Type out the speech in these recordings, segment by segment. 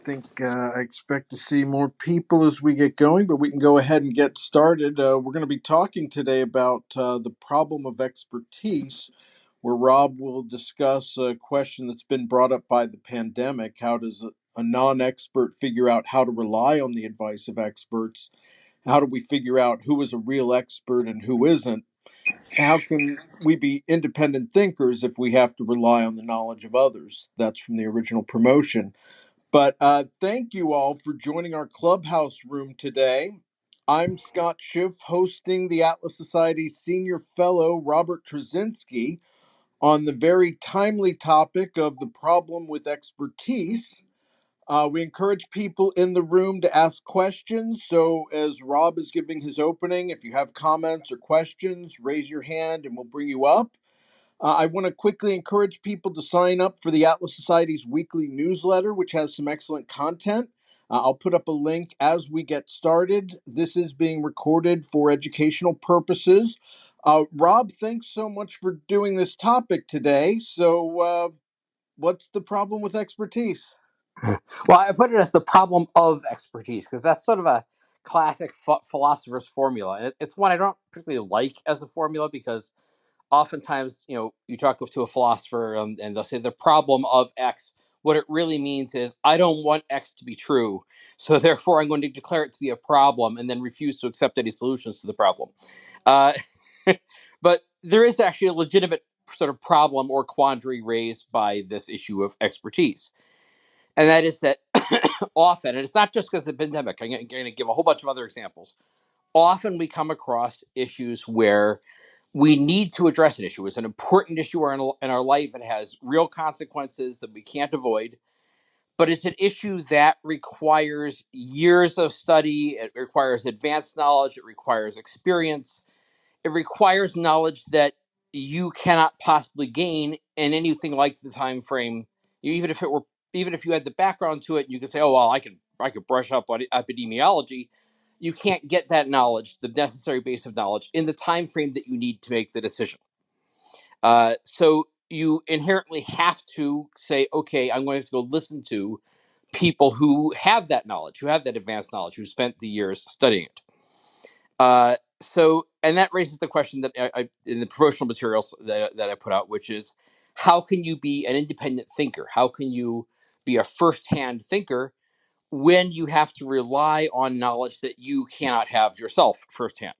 I expect to see more people as we get going, but we can go ahead and get started. We're going to be talking today about the problem of expertise, where Rob will discuss a question that's been brought up by the pandemic. How does a non expert figure out how to rely on the advice of experts? How do we figure out who is a real expert and who isn't? How can we be independent thinkers if we have to rely on the knowledge of others? That's from the original promotion. But thank you all for joining our clubhouse room today. I'm Scott Schiff, hosting the Atlas Society's senior fellow, Robert Trzynski, on the very timely topic of the problem with expertise. We encourage people in the room to ask questions. So, as Rob is giving his opening, if you have comments or questions, raise your hand and we'll bring you up. I want to quickly encourage people to sign up for the Atlas Society's weekly newsletter, which has some excellent content. I'll put up a link as we get started. This is being recorded for educational purposes. Rob, thanks so much for doing this topic today. So, what's the problem with expertise? Well, I put it as the problem of expertise because that's sort of a classic philosopher's formula. And it's one I don't particularly like as a formula because oftentimes, you talk to a philosopher and they'll say the problem of X. What it really means is I don't want X to be true. So therefore, I'm going to declare it to be a problem and then refuse to accept any solutions to the problem. Uh, but there is actually a legitimate sort of problem or quandary raised by this issue of expertise. And that is that often, and it's not just because of the pandemic, I'm going to give a whole bunch of other examples. Often we come across issues where we need to address an issue. It's an important issue in our life. It has real consequences that we can't avoid. But it's an issue that requires years of study. It requires advanced knowledge. It requires experience. It requires knowledge that you cannot possibly gain in anything like the time frame. Even if you had the background to it, you could say, "Oh well, I could brush up on epidemiology." You can't get that knowledge, the necessary base of knowledge, in the time frame that you need to make the decision. So you inherently have to say, "Okay, I'm going to have to go listen to people who have that knowledge, who have that advanced knowledge, who spent the years studying it." And that raises the question that in the promotional materials that I put out, which is, how can you be an independent thinker? How can you be a first-hand thinker when you have to rely on knowledge that you cannot have yourself firsthand?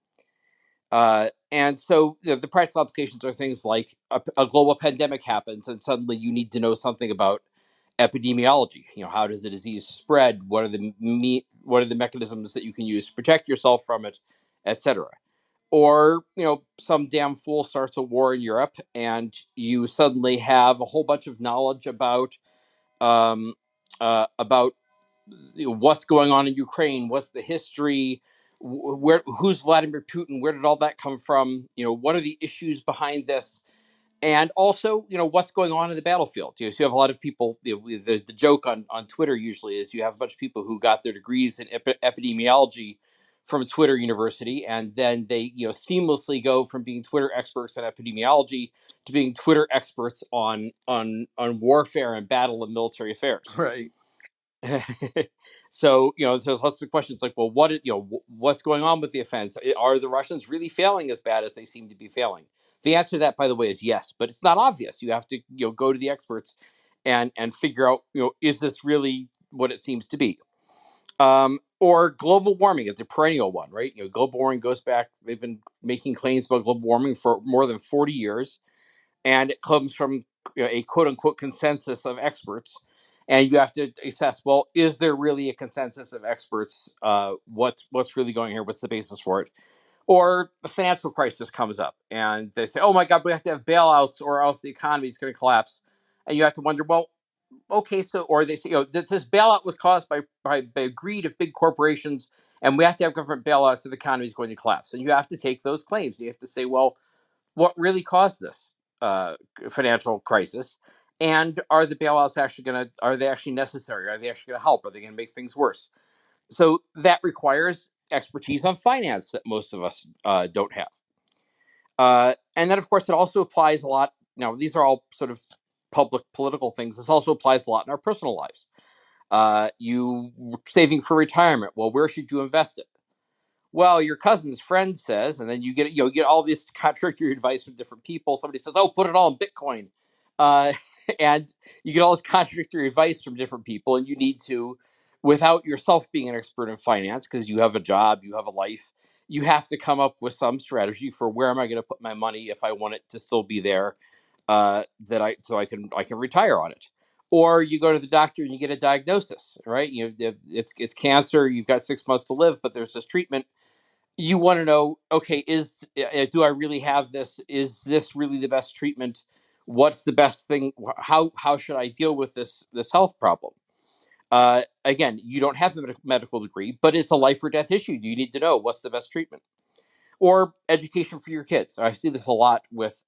And so the practical applications are things like a global pandemic happens, and suddenly you need to know something about epidemiology. How does the disease spread? What are the mechanisms that you can use to protect yourself from it, etc. Or some damn fool starts a war in Europe, and you suddenly have a whole bunch of knowledge um, about what's going on in Ukraine, what's the history, who's Vladimir Putin, where did all that come from? What are the issues behind this? And also, what's going on in the battlefield. So you have a lot of people. The joke on Twitter usually is you have a bunch of people who got their degrees in epidemiology from Twitter University, and then they seamlessly go from being Twitter experts on epidemiology to being Twitter experts on warfare and battle and military affairs. Right. So there's lots of questions like, well, what's going on with the offense? Are the Russians really failing as bad as they seem to be failing? The answer to that, by the way, is yes, but it's not obvious. You have to go to the experts and figure out is this really what it seems to be? Or global warming is a perennial one, right? Global warming goes back. They've been making claims about global warming for more than 40 years, and it comes from a quote unquote consensus of experts. And you have to assess, well, is there really a consensus of experts? What's really going here? What's the basis for it? Or a financial crisis comes up and they say, oh my God, we have to have bailouts or else the economy is going to collapse. And you have to wonder, well, okay, so, or they say, this bailout was caused by greed of big corporations and we have to have government bailouts or the economy is going to collapse. And you have to take those claims. You have to say, well, what really caused this financial crisis? And are the bailouts are they actually necessary? Are they actually going to help? Are they going to make things worse? So that requires expertise on finance that most of us don't have. And then, of course, it also applies a lot. Now, these are all sort of public political things. This also applies a lot in our personal lives. You saving for retirement. Well, where should you invest it? Well, your cousin's friend says, and then you get all this contradictory advice from different people. Somebody says, "Oh, put it all in Bitcoin," uh, and you get all this contradictory advice from different people, and you need to, without yourself being an expert in finance, because you have a job, you have a life, you have to come up with some strategy for where am I going to put my money if I want it to still be there, that I can retire on it. Or you go to the doctor and you get a diagnosis, right? It's cancer. You've got 6 months to live, but there's this treatment. You want to know, okay, do I really have this? Is this really the best treatment? What's the best thing? How should I deal with this health problem? Again, you don't have the medical degree, but it's a life or death issue. You need to know what's the best treatment. Or education for your kids. I see this a lot with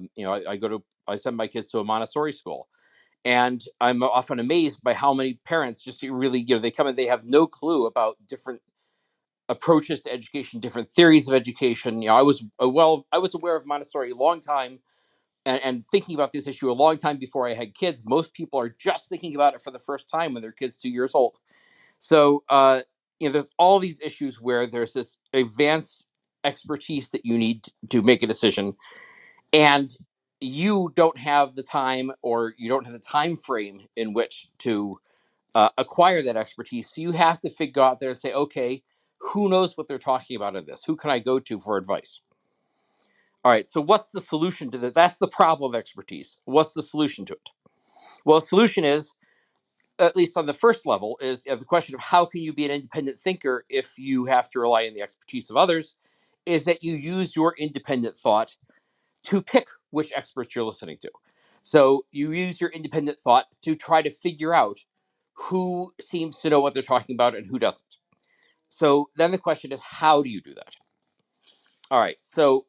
I send my kids to a Montessori school, and I'm often amazed by how many parents just really, they come in, they have no clue about different approaches to education, different theories of education. I was aware of Montessori a long time, and thinking about this issue a long time before I had kids. Most people are just thinking about it for the first time when their kid's 2 years old. So there's all these issues where there's this advanced expertise that you need to make a decision, and you don't have the time, or you don't have the time frame in which to acquire that expertise. So you have to figure out there and say, okay, who knows what they're talking about in this? Who can I go to for advice? All right. So what's the solution to this? That's the problem of expertise. What's the solution to it? Well, the solution is, at least on the first level, is the question of how can you be an independent thinker if you have to rely on the expertise of others, is that you use your independent thought to pick which experts you're listening to. So you use your independent thought to try to figure out who seems to know what they're talking about and who doesn't. So then the question is, how do you do that? All right. So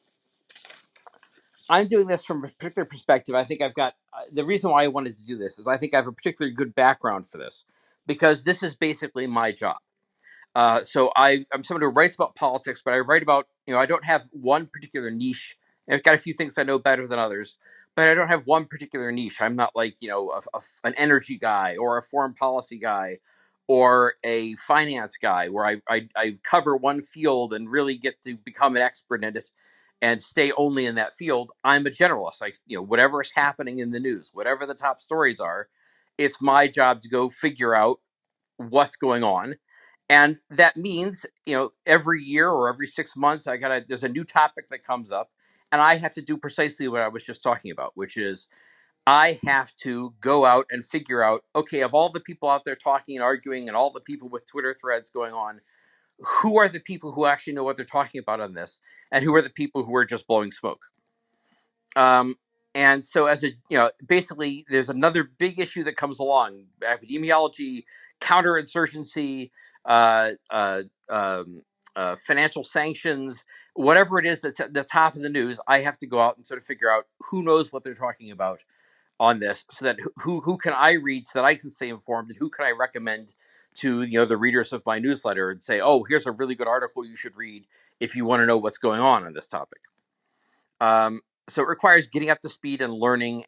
I'm doing this from a particular perspective. I think I've got the reason why I wanted to do this is I think I have a particularly good background for this, because this is basically my job. I'm someone who writes about politics, but I write about, I don't have one particular niche. I've got a few things I know better than others, but I don't have one particular niche. I'm not like, an energy guy or a foreign policy guy or a finance guy where I cover one field and really get to become an expert in it and stay only in that field. I'm a generalist. Whatever is happening in the news, whatever the top stories are, it's my job to go figure out what's going on. And that means, every year or every 6 months, there's a new topic that comes up, and I have to do precisely what I was just talking about, which is I have to go out and figure out, okay, of all the people out there talking and arguing and all the people with Twitter threads going on, who are the people who actually know what they're talking about on this, and who are the people who are just blowing smoke? Um, and so, basically, there's another big issue that comes along: epidemiology, counterinsurgency, uh, uh, um, financial sanctions, whatever it is that's at the top of the news. I have to go out and sort of figure out who knows what they're talking about on this, so that who can I read so that I can stay informed, and who can I recommend to the readers of my newsletter and say, oh, here's a really good article you should read if you want to know what's going on this topic. Um, so it requires getting up to speed and learning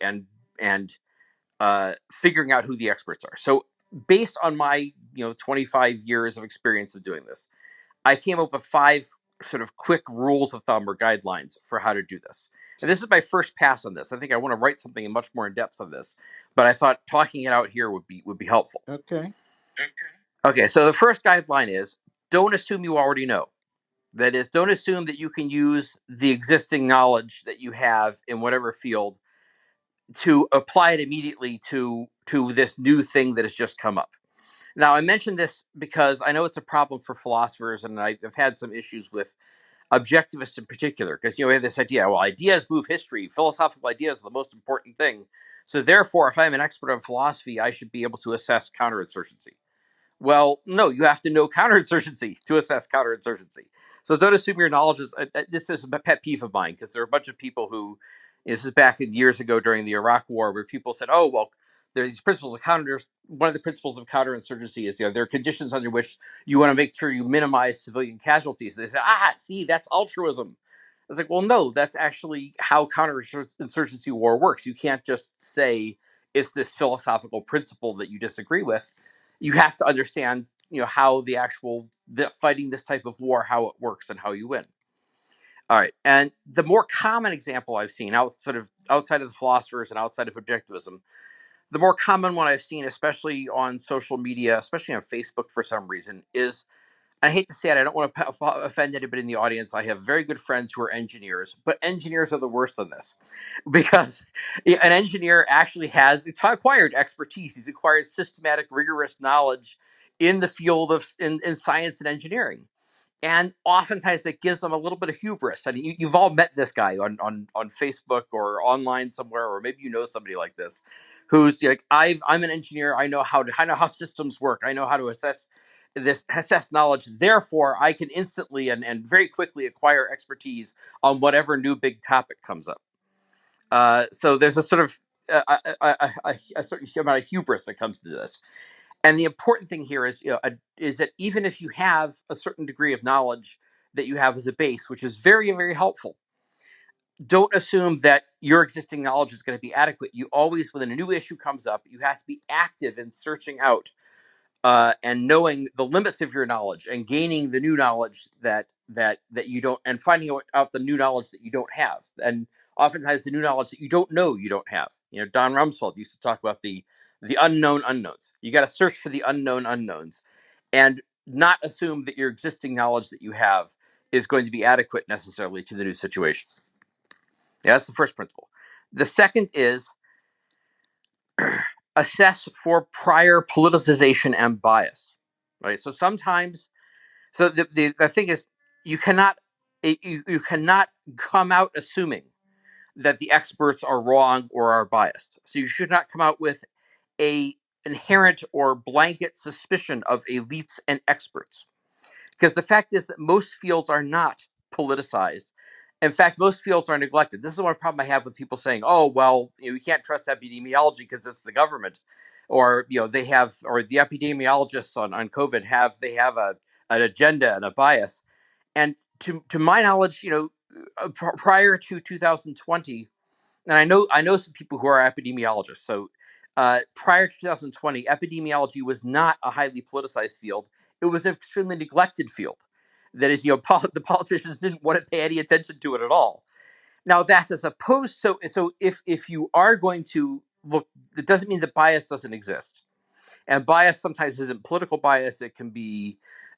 and figuring out who the experts are. So based on my 25 years of experience of doing this, I came up with 5 sort of quick rules of thumb or guidelines for how to do this. And this is my first pass on this. I think I want to write something much more in depth on this, but I thought talking it out here would be helpful. Okay. Okay, so the first guideline is, don't assume you already know. That is, don't assume that you can use the existing knowledge that you have in whatever field to apply it immediately to this new thing that has just come up. Now, I mentioned this because I know it's a problem for philosophers, and I've had some issues with objectivists in particular, because we have this idea, well, ideas move history, philosophical ideas are the most important thing. So therefore, if I'm an expert on philosophy, I should be able to assess counterinsurgency. Well, no, you have to know counterinsurgency to assess counterinsurgency. So don't assume your knowledge is. This is a pet peeve of mine, because there are a bunch of people who, this is back in years ago during the Iraq War, where people said, "Oh, well, there's these principles of counter. One of the principles of counterinsurgency is there are conditions under which you want to make sure you minimize civilian casualties." They said, see, that's altruism. I was like, well, no, that's actually how counterinsurgency war works. You can't just say it's this philosophical principle that you disagree with, you have to understand, how fighting this type of war, how it works and how you win. All right. And the more common example I've seen outside of the philosophers and outside of objectivism, the more common one I've seen, especially on social media, especially on Facebook for some reason, is, I hate to say it, I don't want to offend anybody in the audience. I have very good friends who are engineers, but engineers are the worst on this because an engineer actually has acquired expertise. He's acquired systematic, rigorous knowledge in the field of in science and engineering. And oftentimes that gives them a little bit of hubris. I mean, you've all met this guy on Facebook or online somewhere, or maybe you know somebody like this, who's like, I'm an engineer. I know how systems work. I know how to assess knowledge. Therefore, I can instantly and very quickly acquire expertise on whatever new big topic comes up. So there's a sort of a certain amount of hubris that comes to this. And the important thing here is, is that even if you have a certain degree of knowledge that you have as a base, which is very, very helpful, don't assume that your existing knowledge is going to be adequate. You always, when a new issue comes up, you have to be active in searching out and knowing the limits of your knowledge and gaining the new knowledge that you don't, and finding out the new knowledge that you don't have, and oftentimes the new knowledge that you don't have. Don Rumsfeld used to talk about the unknown unknowns. You got to search for the unknown unknowns, and not assume that your existing knowledge that you have is going to be adequate necessarily to the new situation. Yeah, that's the first principle. The second is assess for prior politicization and bias. Right. So sometimes, the thing is, you cannot you cannot come out assuming that the experts are wrong or are biased. So you should not come out with a inherent or blanket suspicion of elites and experts. Because the fact is that most fields are not politicized. In fact, most fields are neglected. This is one problem I have with people saying, "Oh, well, we can't trust epidemiology because it's the government," or they have, or the epidemiologists on COVID have an agenda and a bias. And to my knowledge, prior to 2020, and I know some people who are epidemiologists. So prior to 2020, epidemiology was not a highly politicized field. It was an extremely neglected field. That is, the politicians didn't want to pay any attention to it at all. Now that's as opposed. So if you are going to look, it doesn't mean that bias doesn't exist. And bias sometimes isn't political bias. It can be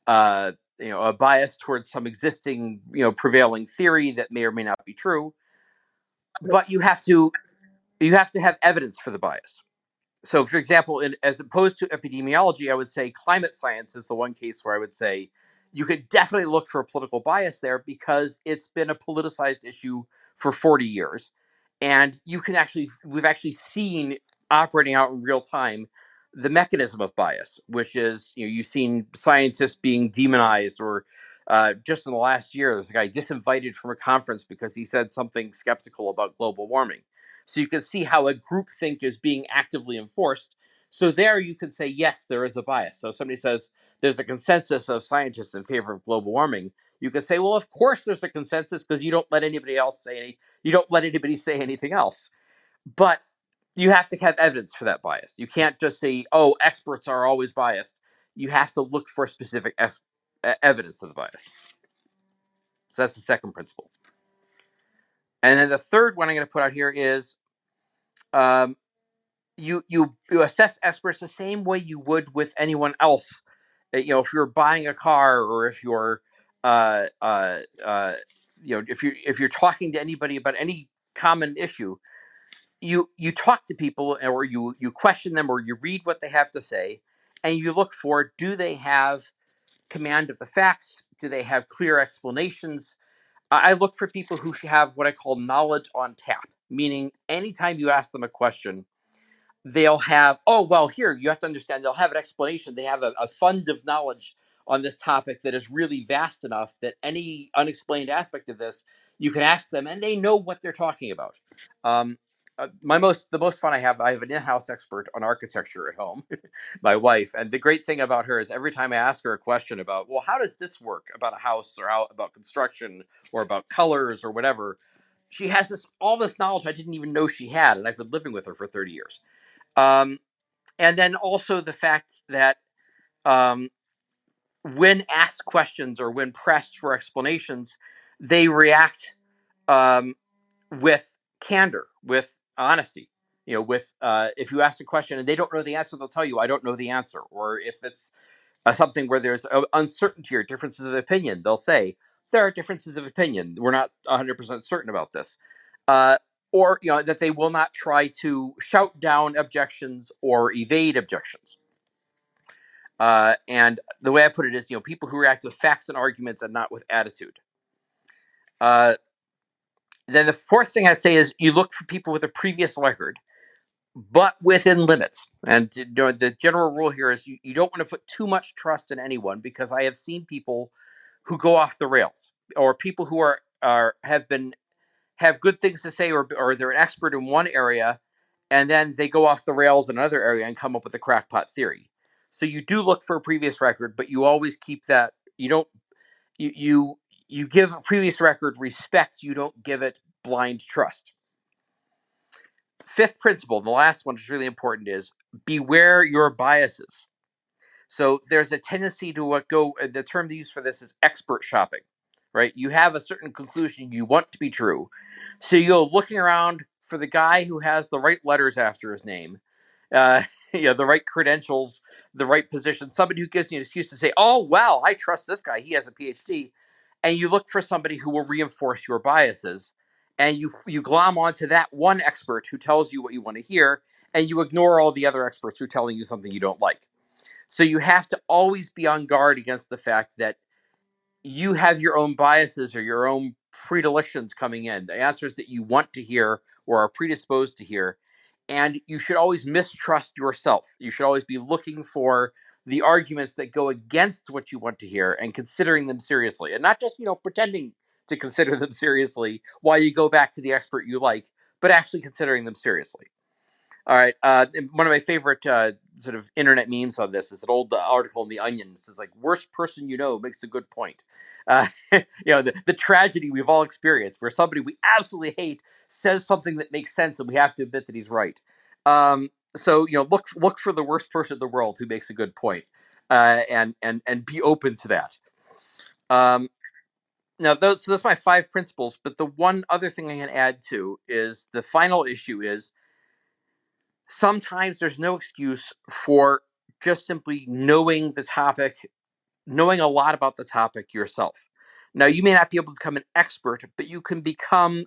a bias towards some existing prevailing theory that may or may not be true. But you have to have evidence for the bias. So, for example, as opposed to epidemiology, I would say climate science is the one case where I would say you could definitely look for a political bias there because it's been a politicized issue for 40 years. And we've actually seen operating out in real time the mechanism of bias, which is, you've seen scientists being demonized, or just in the last year, there's a guy disinvited from a conference because he said something skeptical about global warming. So you can see how a groupthink is being actively enforced. So there you can say, yes, there is a bias. So if somebody says there's a consensus of scientists in favor of global warming, you can say, well, of course there's a consensus because you don't let anybody say anything else. But you have to have evidence for that bias. You can't just say, oh, experts are always biased. You have to look for specific evidence of the bias. So that's the second principle. And then the third one I'm going to put out here is you assess experts the same way you would with anyone else. If you're buying a car, or if you're uh, uh, uh, if you're talking to anybody about any common issue, you talk to people, or you question them, or you read what they have to say, and you look for, do they have command of the facts? Do they have clear explanations? I look for people who have what I call knowledge on tap, meaning anytime you ask them a question, they'll have, oh, well, here, you have to understand, they'll have an explanation. They have a fund of knowledge on this topic that is really vast enough that any unexplained aspect of this, you can ask them and they know what they're talking about. um, the most fun I have an in-house expert on architecture at home, my wife. And the great thing about her is every time I ask her a question about, well, how does this work about a house, or how about construction, or about colors, or whatever, she has all this knowledge I didn't even know she had, and I've been living with her for 30 years. Um, and then also the fact that um, when asked questions or when pressed for explanations, they react um, with candor, with honesty. With if you ask a question and they don't know the answer, they'll tell you, "I don't know the answer." Or if it's something where there's uncertainty or differences of opinion, they'll say there are differences of opinion. We're not 100% certain about this, uh, or that they will not try to shout down objections or evade objections. And the way I put it is, people who react with facts and arguments and not with attitude. Uh, then the fourth thing I'd say is you look for people with a previous record, but within limits. And the general rule here is you don't want to put too much trust in anyone, because I have seen people who go off the rails, or people who have good things to say, or they're an expert in one area, and then they go off the rails in another area and come up with a crackpot theory. So you do look for a previous record, but you always keep that. You don't you give a previous record respect. You don't give it blind trust. Fifth principle, the last one, is really important, is beware your biases. So there's a tendency to the term they use for this is expert shopping, right? You have a certain conclusion you want to be true. So you go looking around for the guy who has the right letters after his name, uh, the right credentials, the right position, somebody who gives you an excuse to say, "Oh, well, I trust this guy. He has a PhD." And you look for somebody who will reinforce your biases. And you glom onto that one expert who tells you what you want to hear, and you ignore all the other experts who are telling you something you don't like. So you have to always be on guard against the fact that you have your own biases or your own predilections coming in, the answers that you want to hear or are predisposed to hear. And you should always mistrust yourself. You should always be looking for the arguments that go against what you want to hear and considering them seriously, and not just, pretending to consider them seriously while you go back to the expert you like, but actually considering them seriously. All right. One of my favorite sort of internet memes on this is an old article in The Onion. It says, like, worst person you know makes a good point. The tragedy we've all experienced where somebody we absolutely hate says something that makes sense and we have to admit that he's right. So, look for the worst person in the world who makes a good point, and be open to that. Now, so those are my 5 principles. But the one other thing I can add to is the final issue is sometimes there's no excuse for just simply knowing the topic, knowing a lot about the topic yourself. Now, you may not be able to become an expert, but you can become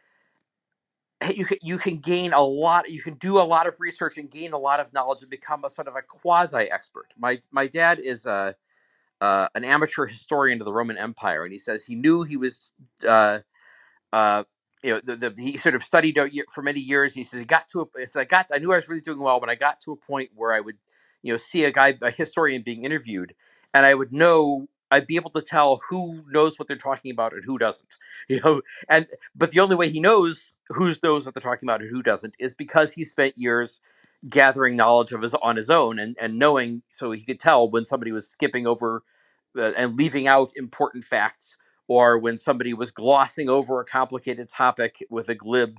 you can gain a lot. You can do a lot of research and gain a lot of knowledge and become a sort of a quasi expert. My dad is an amateur historian of the Roman Empire, and he says he knew he was uh, he sort of studied for many years. He said he got to I knew I was really doing well when I got to a point where I would, see a historian being interviewed, and I'd be able to tell who knows what they're talking about and who doesn't, and but the only way he knows who knows what they're talking about and who doesn't is because he spent years gathering knowledge on his own, and knowing, so he could tell when somebody was skipping over and leaving out important facts, or when somebody was glossing over a complicated topic with a glib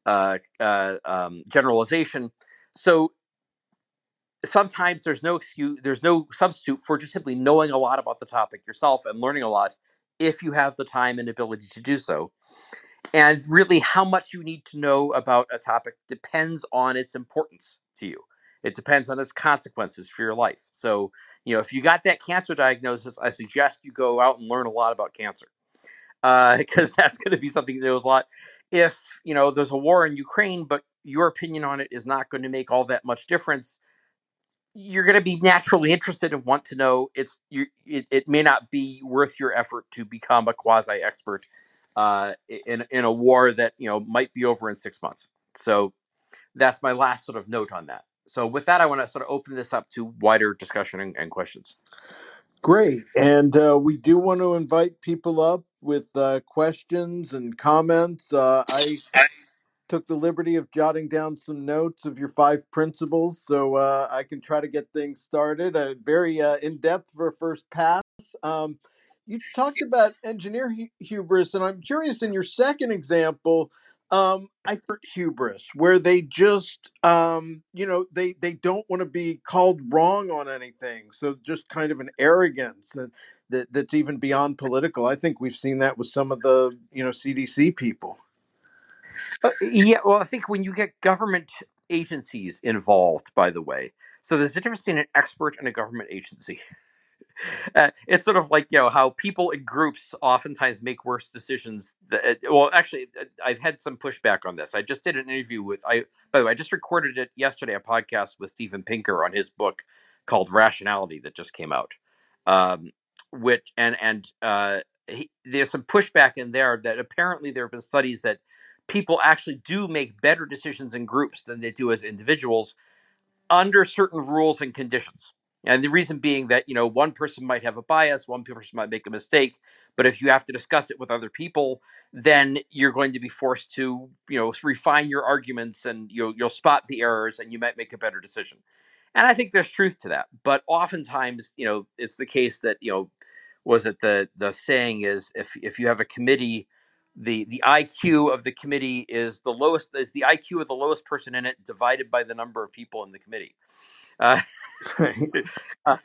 generalization. So sometimes there's no excuse, there's no substitute for just simply knowing a lot about the topic yourself and learning a lot if you have the time and ability to do so. And really, how much you need to know about a topic depends on its importance to you. It depends on its consequences for your life. So, if you got that cancer diagnosis, I suggest you go out and learn a lot about cancer, because that's going to be something that knows a lot. If there's a war in Ukraine, but your opinion on it is not going to make all that much difference, you're going to be naturally interested and want to know. It may not be worth your effort to become a quasi expert in a war that might be over in 6 months. So that's my last sort of note on that. So with that, I want to sort of open this up to wider discussion and questions. Great. And we do want to invite people up with questions and comments. I took the liberty of jotting down some notes of your 5 principles, so I can try to get things started. Very in depth for a first pass. You talked about engineer hubris, and I'm curious, in your second example, I think hubris, where they just, they don't want to be called wrong on anything. So just kind of an arrogance that's even beyond political. I think we've seen that with some of the, CDC people. Yeah, well, I think when you get government agencies involved, by the way, so there's a difference between an expert and a government agency. It's sort of like how people in groups oftentimes make worse decisions. Well, actually, I've had some pushback on this. I just did an interview with I. By the way, I just recorded it yesterday. A podcast with Steven Pinker on his book called Rationality that just came out. Which there's some pushback in there that apparently there have been studies that people actually do make better decisions in groups than they do as individuals under certain rules and conditions. And the reason being that, one person might have a bias, one person might make a mistake, but if you have to discuss it with other people, then you're going to be forced to, refine your arguments, and you'll spot the errors and you might make a better decision. And I think there's truth to that. But oftentimes, it's the case that, was it the saying is, if you have a committee, the IQ of the committee is the IQ of the lowest person in it divided by the number of people in the committee. Uh, uh,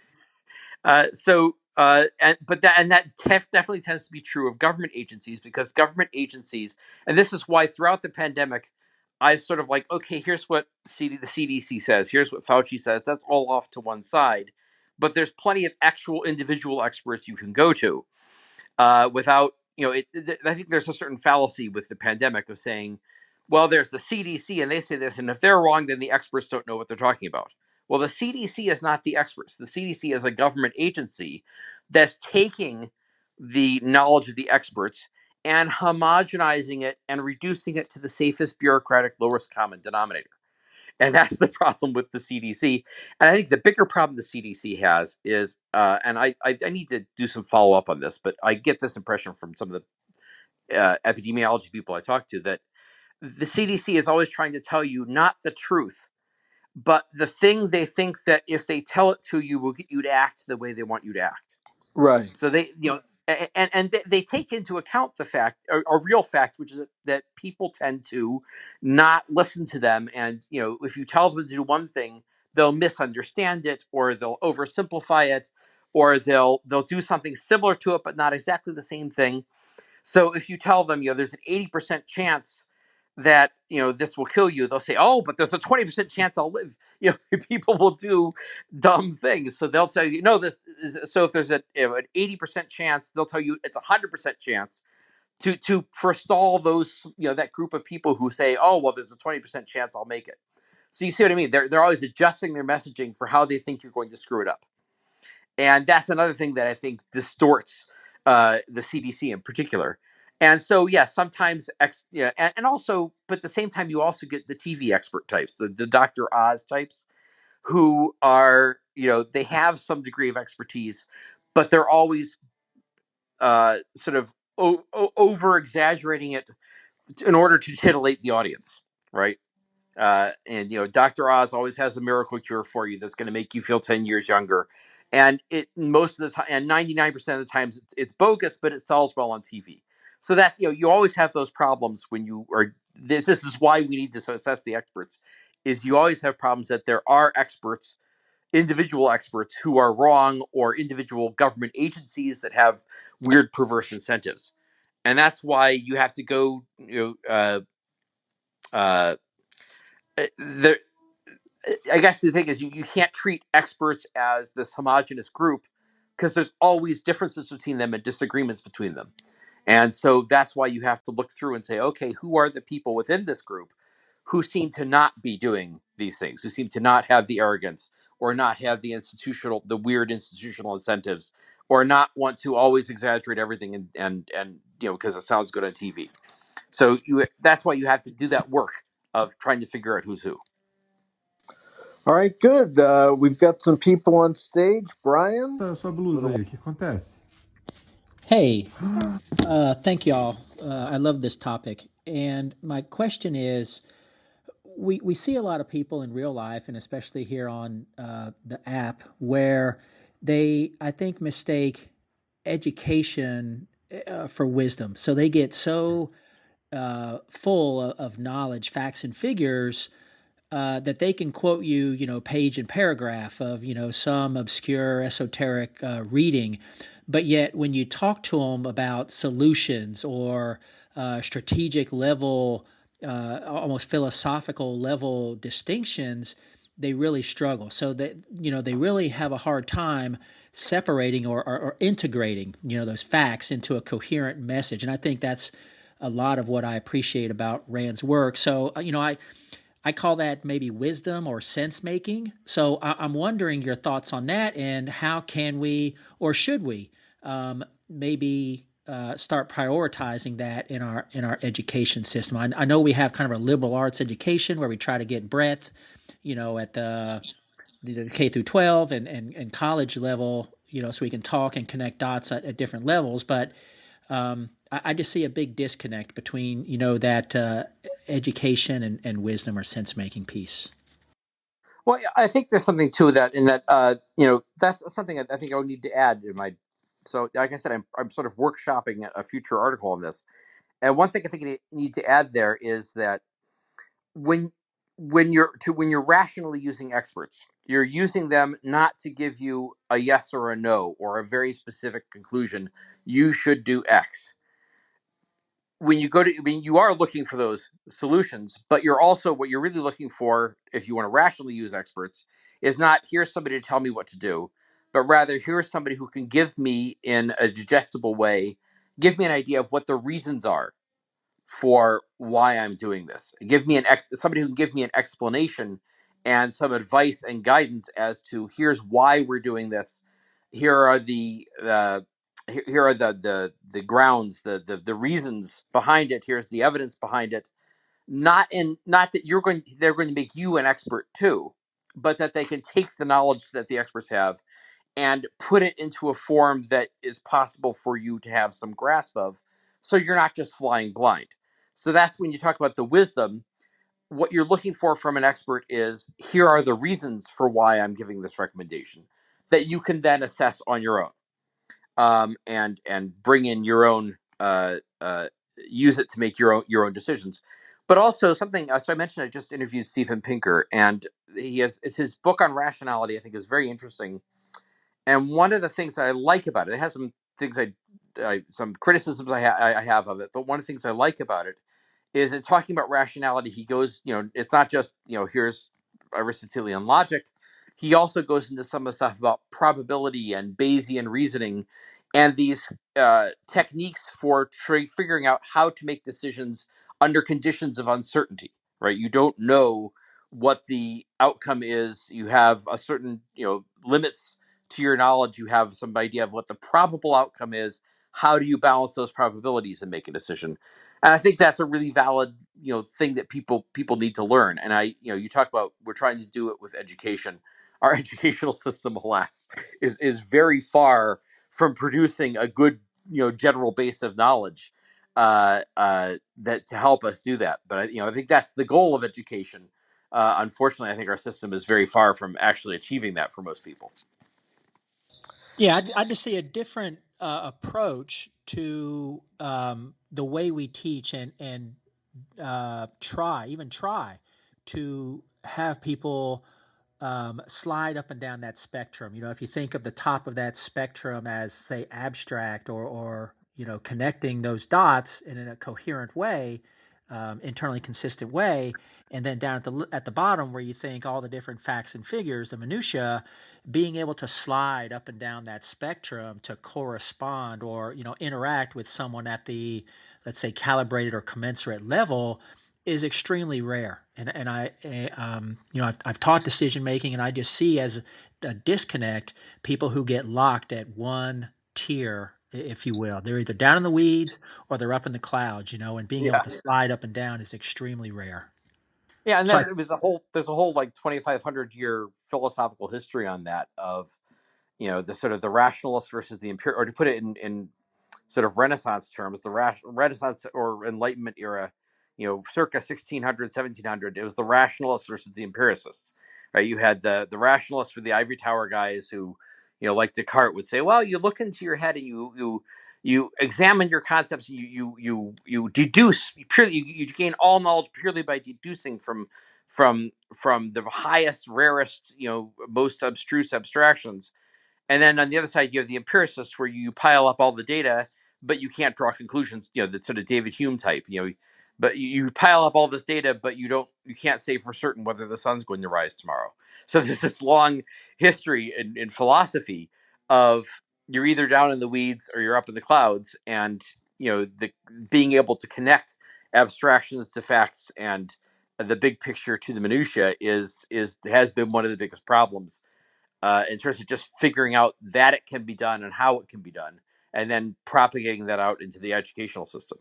that definitely tends to be true of government agencies, because government agencies, and this is why throughout the pandemic, I sort of like, okay, here's what the CDC says, here's what Fauci says. That's all off to one side, but there's plenty of actual individual experts you can go to without, I think there's a certain fallacy with the pandemic of saying, well, there's the CDC and they say this, and if they're wrong, then the experts don't know what they're talking about. Well, the CDC is not the experts. The CDC is a government agency that's taking the knowledge of the experts and homogenizing it and reducing it to the safest bureaucratic lowest common denominator. And that's the problem with the CDC. And I think the bigger problem the CDC has is, and I need to do some follow up on this, but I get this impression from some of the epidemiology people I talk to, that the CDC is always trying to tell you not the truth, but the thing they think that if they tell it to you will get you to act the way they want you to act. Right. So they, they take into account the fact, a real fact, which is that people tend to not listen to them. And, if you tell them to do one thing, they'll misunderstand it, or they'll oversimplify it, or they'll do something similar to it, but not exactly the same thing. So if you tell them, there's an 80% chance that, this will kill you, they'll say, oh, but there's a 20% chance I'll live. People will do dumb things. So they'll tell you, no, this is, so if there's an 80% chance, they'll tell you it's 100% chance to forestall those, that group of people who say, oh, well, there's a 20% chance I'll make it. So you see what I mean? They're always adjusting their messaging for how they think you're going to screw it up. And that's another thing that I think distorts the CDC in particular. And so, yeah, sometimes, and also, but at the same time, you also get the TV expert types, the Dr. Oz types, who are, they have some degree of expertise, but they're always sort of over exaggerating it in order to titillate the audience, right? And Dr. Oz always has a miracle cure for you that's going to make you feel 10 years younger. And it most of the time, and 99% of the times, it's bogus, but it sells well on TV. So that's, you always have those problems when you are. This is why we need to assess the experts. Is you always have problems that there are experts, individual experts, who are wrong, or individual government agencies that have weird, perverse incentives, and that's why you have to go. There, I guess the thing is, you can't treat experts as this homogenous group, because there's always differences between them and disagreements between them. And so that's why you have to look through and say, okay, who are the people within this group who seem to not be doing these things, who seem to not have the arrogance, or not have the weird institutional incentives, or not want to always exaggerate everything and because it sounds good on TV. So that's why you have to do that work of trying to figure out who's who. All right, good. We've got some people on stage. Brian? Sua blusa aí, o que acontece? Hey, thank y'all. I love this topic. And my question is, we see a lot of people in real life, and especially here on the app, where they, I think, mistake education for wisdom. So they get so full of knowledge, facts, and figures, that they can quote you, page and paragraph of, some obscure esoteric reading. But yet, when you talk to them about solutions or strategic level, almost philosophical level distinctions, they really struggle. So that they really have a hard time separating or integrating those facts into a coherent message. And I think that's a lot of what I appreciate about Rand's work. So I call that maybe wisdom or sense making. So I'm wondering your thoughts on that, and how can we or should we maybe start prioritizing that in our education system? I know we have kind of a liberal arts education where we try to get breadth, at the K through 12 and college level, so we can talk and connect dots at different levels. But I just see a big disconnect between that education and wisdom or sense making piece. Well, I think there's something to that in that that's something I think I would need to add in my. So, like I said, I'm sort of workshopping a future article on this, and one thing I think I need to add there is that when when you're rationally using experts, you're using them not to give you a yes or a no or a very specific conclusion. You should do X. When you go to, I mean, you are looking for those solutions, but you're also, what you're really looking for, if you want to rationally use experts, is not here's somebody to tell me what to do, but rather here's somebody who can give me in a digestible way, give me an idea of what the reasons are for why I'm doing this. Give me somebody who can give me an explanation and some advice and guidance as to here's why we're doing this. Here are the grounds, the reasons behind it. Here's the evidence behind it. Not that they're going to make you an expert too, but that they can take the knowledge that the experts have and put it into a form that is possible for you to have some grasp of, so you're not just flying blind. So that's when you talk about the wisdom. What you're looking for from an expert is, here are the reasons for why I'm giving this recommendation that you can then assess on your own, and bring in your own, use it to make your own decisions. But also something, so I mentioned I just interviewed Steven Pinker, and it's his book on rationality. I think is very interesting, and one of the things that I like about it, it has some things some criticisms I have of it, but one of the things I like about it is it's talking about rationality. He goes, it's not just, here's Aristotelian logic. He also goes into some of the stuff about probability and Bayesian reasoning and these techniques for figuring out how to make decisions under conditions of uncertainty, right? You don't know what the outcome is. You have a certain, limits to your knowledge. You have some idea of what the probable outcome is. How do you balance those probabilities and make a decision? And I think that's a really valid, thing that people need to learn. And you talk about, we're trying to do it with education. Our educational system, alas, is very far from producing a good, general base of knowledge, that to help us do that. But I think that's the goal of education. Unfortunately, I think our system is very far from actually achieving that for most people. Yeah, I just see a different approach to the way we teach and try to have people slide up and down that spectrum. If you think of the top of that spectrum as, say, abstract or connecting those dots in a coherent way, internally consistent way, and then down at the bottom where you think all the different facts and figures, the minutia, being able to slide up and down that spectrum to correspond or interact with someone at the, let's say, calibrated or commensurate level is extremely rare. And I've taught decision making, and I just see as a disconnect people who get locked at one tier, if you will. They're either down in the weeds or they're up in the clouds, and being able Yeah. to slide up and down is extremely rare. Yeah, and So I, then there's a whole like 2,500 year philosophical history on that of, the sort of the rationalist versus the empirical, or to put it in sort of Renaissance terms, the Renaissance or Enlightenment era, circa 1600, 1700, it was the rationalists versus the empiricists, right? You had the rationalists were the ivory tower guys who, like Descartes would say, well, you look into your head and You examine your concepts. You deduce purely. You gain all knowledge purely by deducing from the highest, rarest, most abstruse abstractions. And then on the other side, you have the empiricists, where you pile up all the data, but you can't draw conclusions. The sort of David Hume type. But you pile up all this data, but you can't say for certain whether the sun's going to rise tomorrow. So there's this long history in philosophy of, you're either down in the weeds or you're up in the clouds, and the being able to connect abstractions to facts and the big picture to the minutia is has been one of the biggest problems, in terms of just figuring out that it can be done and how it can be done, and then propagating that out into the educational system.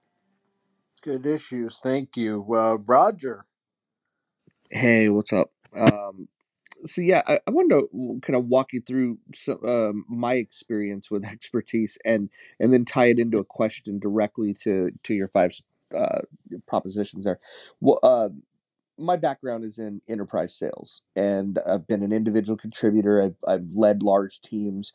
Good issues. Thank you. Roger. Hey, what's up? So yeah, I wanted to kind of walk you through some my experience with expertise, and then tie it into a question directly to your five uh, propositions there. Well, my background is in enterprise sales, and I've been an individual contributor. I've led large teams,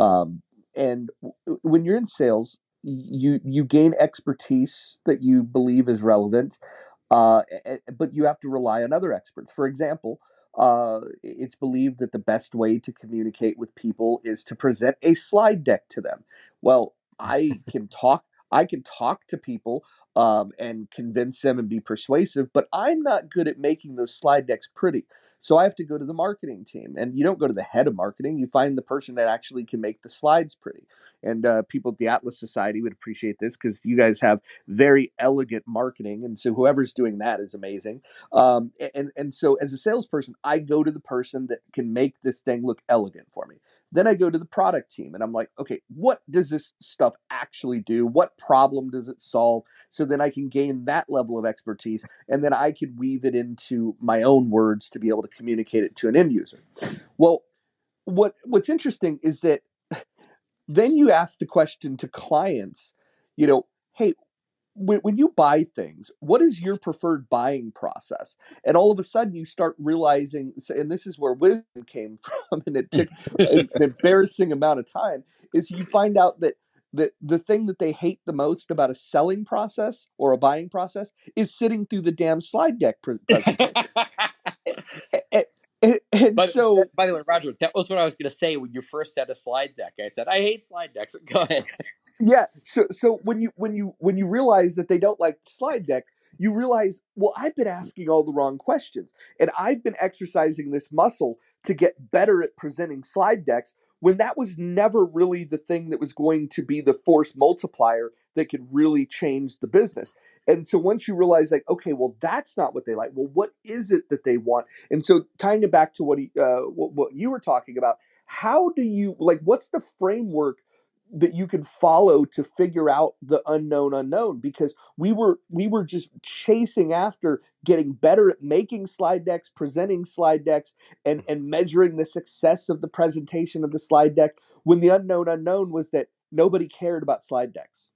and when you're in sales, you gain expertise that you believe is relevant, but you have to rely on other experts. For example, it's believed that the best way to communicate with people is to present a slide deck to them. Well, I can talk to people, and convince them and be persuasive, but I'm not good at making those slide decks pretty. So I have to go to the marketing team, and you don't go to the head of marketing. You find the person that actually can make the slides pretty. And people at the Atlas Society would appreciate this, because you guys have very elegant marketing, and so whoever's doing that is amazing. And so as a salesperson, I go to the person that can make this thing look elegant for me. Then I go to the product team, and I'm like, okay, what does this stuff actually do? What problem does it solve? So then I can gain that level of expertise, and then I could weave it into my own words to be able to communicate it to an end user. Well, what's interesting is that then you ask the question to clients, hey, when you buy things, what is your preferred buying process? And all of a sudden you start realizing, and this is where wisdom came from, and it took an embarrassing amount of time, is you find out that the thing that they hate the most about a selling process or a buying process is sitting through the damn slide deck presentation. And But so by the way, Roger, that was what I was going to say when you first said a slide deck. I said I hate slide decks. Go ahead. yeah, so when you realize that they don't like the slide deck, you realize, well, I've been asking all the wrong questions, and I've been exercising this muscle to get better at presenting slide decks, when that was never really the thing that was going to be the force multiplier that could really change the business. And so once you realize, like, okay, well, that's not what they like. Well, what is it that they want? And so tying it back to what you were talking about, how do you, like, what's the framework that you could follow to figure out the unknown, because we were just chasing after getting better at making slide decks, presenting slide decks, and measuring the success of the presentation of the slide deck, when the unknown was that nobody cared about slide decks.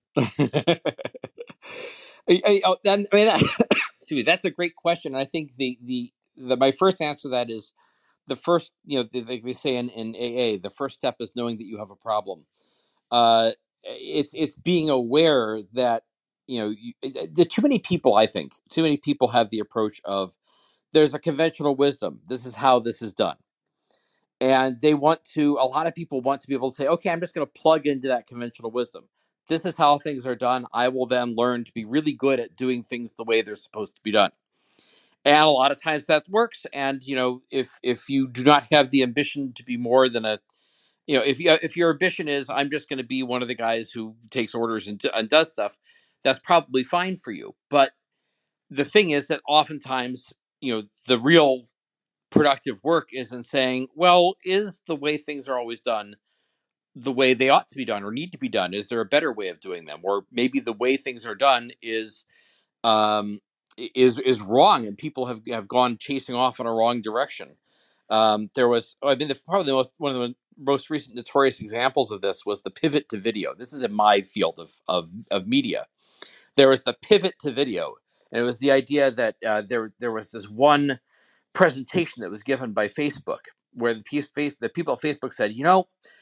Excuse me, that's a great question. And I think the my first answer to that is, the first, like they say in AA, the first step is knowing that you have a problem. It's being aware that, too many people, I think, too many people have the approach of, there's a conventional wisdom. This is how this is done. And a lot of people want to be able to say, okay, I'm just going to plug into that conventional wisdom. This is how things are done. I will then learn to be really good at doing things the way they're supposed to be done. And a lot of times that works. And, if you do not have the ambition to be more than if your ambition is, I'm just going to be one of the guys who takes orders and does stuff, that's probably fine for you. But the thing is that oftentimes, the real productive work is in saying, well, is the way things are always done the way they ought to be done or need to be done? Is there a better way of doing them? Or maybe the way things are done um, is wrong, and people have gone chasing off in a wrong direction. There was, probably one of the most recent notorious examples of this was the pivot to video. This is in my field of media. There was the pivot to video, and it was the idea that there was this one presentation that was given by Facebook, where the people at Facebook said,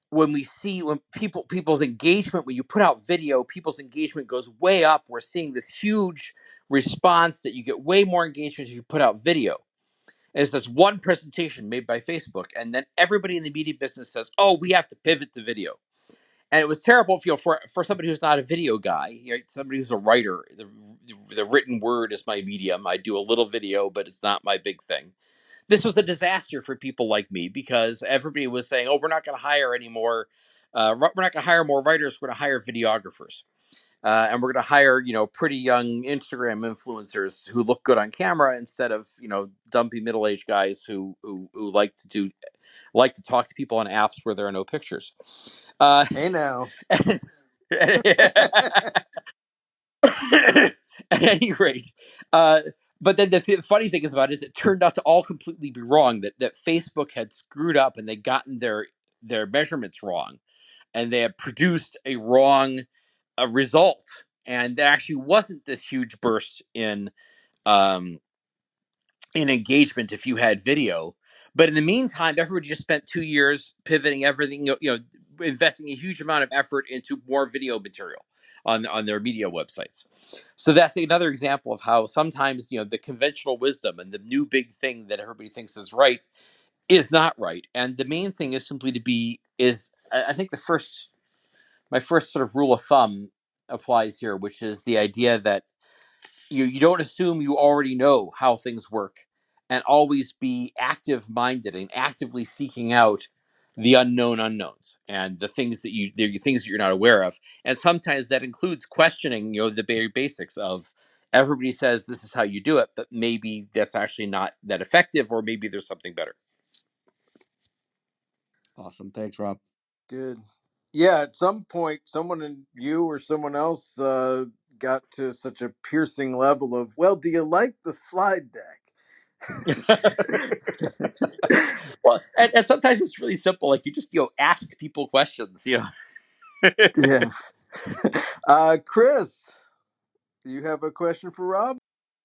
when we see when people's engagement, when you put out video, people's engagement goes way up. We're seeing this huge response that you get way more engagement if you put out video. Is this one presentation made by Facebook, and then everybody in the media business says, "Oh, we have to pivot to video." And it was terrible for somebody who's not a video guy, right? Somebody who's a writer. The written word is my medium. I do a little video, but it's not my big thing. This was a disaster for people like me because everybody was saying, "Oh, we're not going to hire anymore. We're not going to hire more writers. We're going to hire videographers, and we're going to hire pretty young Instagram influencers who look good on camera instead of dumpy middle aged guys who like to talk to people on apps where there are no pictures." Uh, Hey now. At any rate, but then the funny thing is about it is it turned out to all completely be wrong. That Facebook had screwed up and they'd gotten their measurements wrong, and they had produced a wrong result, and there actually wasn't this huge burst um, in engagement if you had video. But in the meantime, everybody just spent 2 years pivoting everything, investing a huge amount of effort into more video material on their media websites. So that's another example of how sometimes the conventional wisdom and the new big thing that everybody thinks is right is not right. And the main thing is simply I think my first sort of rule of thumb applies here, which is the idea that you don't assume you already know how things work, and always be active minded and actively seeking out the unknown unknowns and the things that you're not aware of. And sometimes that includes questioning the very basics of, everybody says this is how you do it, but maybe that's actually not that effective, or maybe there's something better. Awesome. Thanks, Rob. Good. Yeah, at some point, someone in you or someone else got to such a piercing level of, well, do you like the slide deck? Well, and sometimes it's really simple, like you just ask people questions. Yeah. Chris, do you have a question for Rob?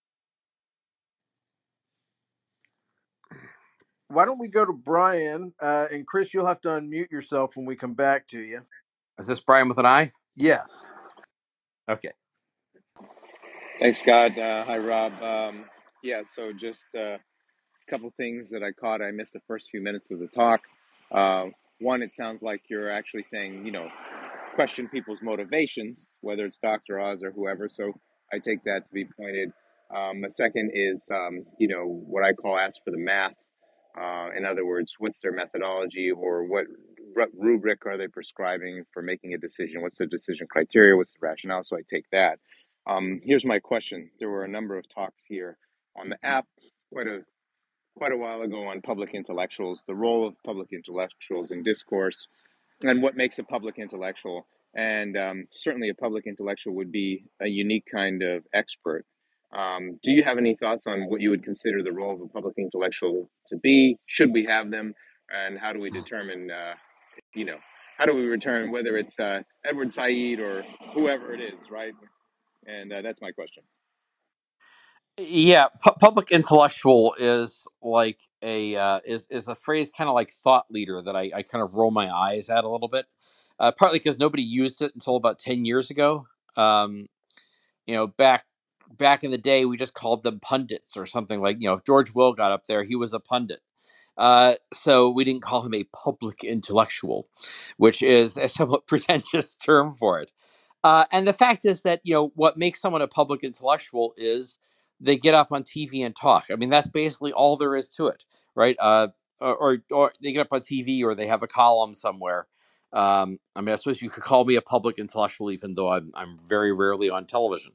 Why don't we go to Brian? And Chris, you'll have to unmute yourself when we come back to you. Is this Brian with an I? Yes. Okay. Thanks, Scott. Hi, Rob. Yeah, so just a couple things that I caught. I missed the first few minutes of the talk. One, it sounds like you're actually saying, question people's motivations, whether it's Dr. Oz or whoever. So I take that to be pointed. A second is, what I call ask for the math. In other words, what's their methodology, or what rubric are they prescribing for making a decision? What's the decision criteria? What's the rationale? So I take that. Here's my question. There were a number of talks here on the app quite a while ago on public intellectuals, the role of public intellectuals in discourse, and what makes a public intellectual. And certainly a public intellectual would be a unique kind of expert. Do you have any thoughts on what you would consider the role of a public intellectual to be? Should we have them? And how do we determine, how do we return, whether it's Edward Said or whoever it is, right? And that's my question. Yeah, public intellectual is like is a phrase kind of like thought leader that I kind of roll my eyes at a little bit, partly because nobody used it until about 10 years ago. Um, back in the day, we just called them pundits or something. Like if George Will got up there, he was a pundit. So we didn't call him a public intellectual, which is a somewhat pretentious term for it. And the fact is that what makes someone a public intellectual is they get up on TV and talk. I mean, that's basically all there is to it, right? Or they get up on TV, or they have a column somewhere. I mean, I suppose you could call me a public intellectual, even though I'm very rarely on television.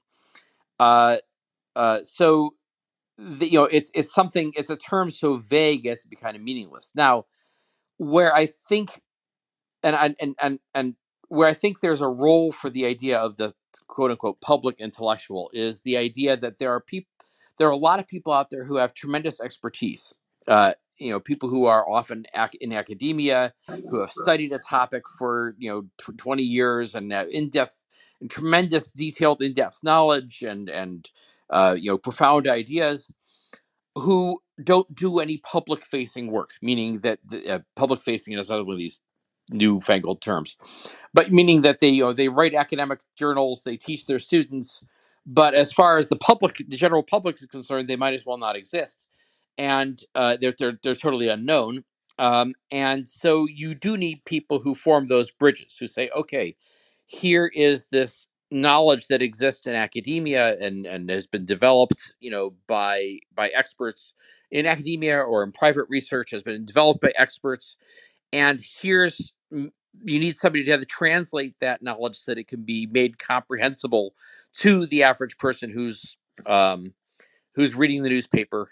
So it's something. It's a term so vague as to be kind of meaningless. Now, where I think and where I think there's a role for the idea of the quote unquote public intellectual is the idea that there are a lot of people out there who have tremendous expertise. People who are often in academia, who have studied a topic for 20 years and have in-depth and tremendous detailed in-depth knowledge and profound ideas, who don't do any public facing work, meaning that the public facing is another one of these newfangled terms, but meaning that they write academic journals, they teach their students, but as far as the general public is concerned, they might as well not exist, and they're totally unknown. And so you do need people who form those bridges, who say, okay, here is this knowledge that exists in academia and has been developed, by experts in academia or in private research, has been developed by experts, and you need somebody to have to translate that knowledge so that it can be made comprehensible to the average person who's reading the newspaper,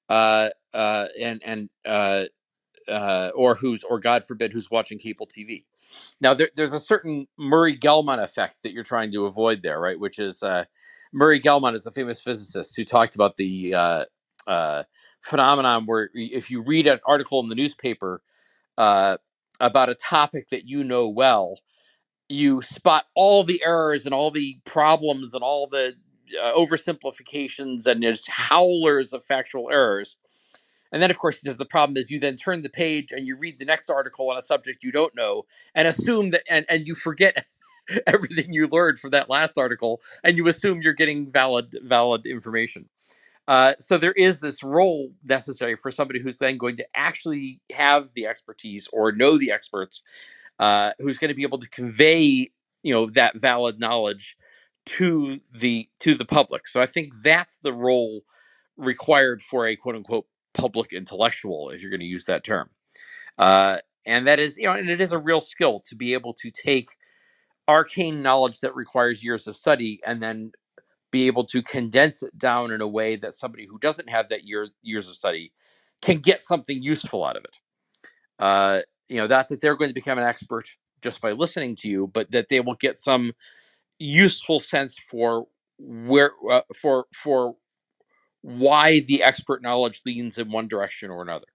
or God forbid, who's watching cable TV. Now, there's a certain Murray Gell-Mann effect that you're trying to avoid there, right? Which is Murray Gell-Mann is the famous physicist who talked about the phenomenon where if you read an article in the newspaper uh, about a topic that you know well, you spot all the errors and all the problems and all the oversimplifications and just howlers of factual errors. And then, of course, he says the problem is you then turn the page and you read the next article on a subject you don't know and assume that, and you forget everything you learned from that last article, and you assume you're getting valid information. So there is this role necessary for somebody who's then going to actually have the expertise or know the experts, who's going to be able to convey, that valid knowledge to the public. So I think that's the role required for a quote unquote public intellectual, if you're going to use that term. And that is, and it is a real skill to be able to take arcane knowledge that requires years of study and then be able to condense it down in a way that somebody who doesn't have that years of study can get something useful out of it. Not that they're going to become an expert just by listening to you, but that they will get some useful sense for where for why the expert knowledge leans in one direction or another.